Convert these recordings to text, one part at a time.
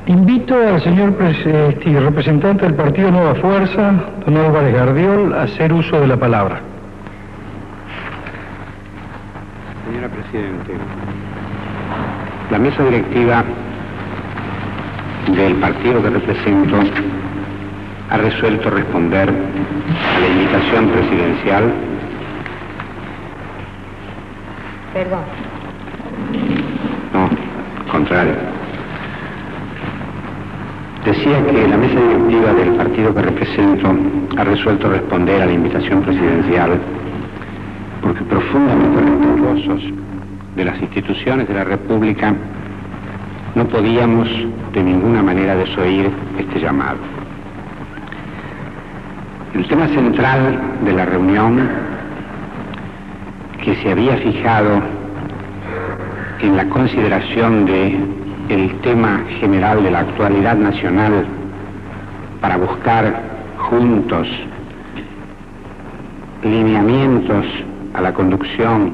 Invito al señor representante del Partido Nueva Fuerza, don Álvarez Gardiol, a hacer uso de la palabra. Señora Presidente, la mesa directiva del partido que represento ha resuelto responder a la invitación presidencial. Perdón. No, contrario. Decía que la mesa directiva del partido que represento ha resuelto responder a la invitación presidencial porque profundamente respetuosos de las instituciones de la República no podíamos de ninguna manera desoír este llamado. El tema central de la reunión, que se había fijado en la consideración del tema general de la actualidad nacional para buscar juntos lineamientos a la conducción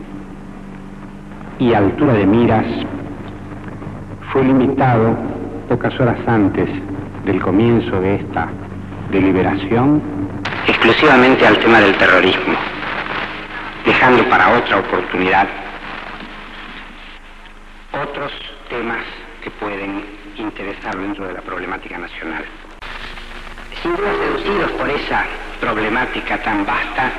y altura de miras, fue limitado pocas horas antes del comienzo de esta deliberación exclusivamente al tema del terrorismo, dejando para otra oportunidad otros temas que pueden interesar dentro de la problemática nacional. Sin duda, seducidos por esa problemática tan vasta,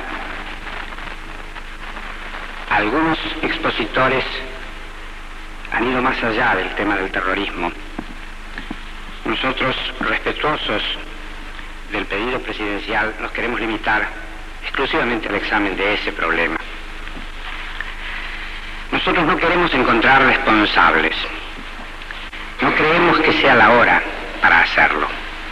algunos expositores han ido más allá del tema del terrorismo. Nosotros, respetuosos del pedido presidencial, nos queremos limitar exclusivamente al examen de ese problema. Nosotros no queremos encontrar responsables. No creemos que sea la hora para hacerlo.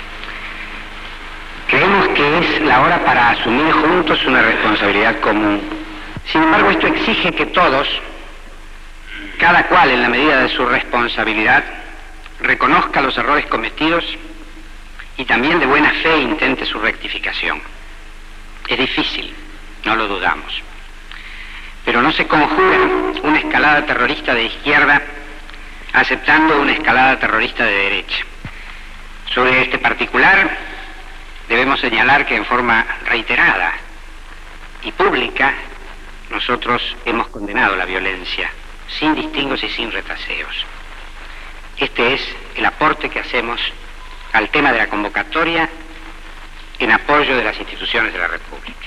Creemos que es la hora para asumir juntos una responsabilidad común. Sin embargo, esto exige que todos, cada cual en la medida de su responsabilidad, reconozca los errores cometidos y también de buena fe intente su rectificación. Es difícil, no lo dudamos. Pero no se conjura una escalada terrorista de izquierda aceptando una escalada terrorista de derecha. Sobre este particular, debemos señalar que en forma reiterada y pública, nosotros hemos condenado la violencia, sin distingos y sin retaseos. Este es el aporte que hacemos al tema de la convocatoria en apoyo de las instituciones de la República.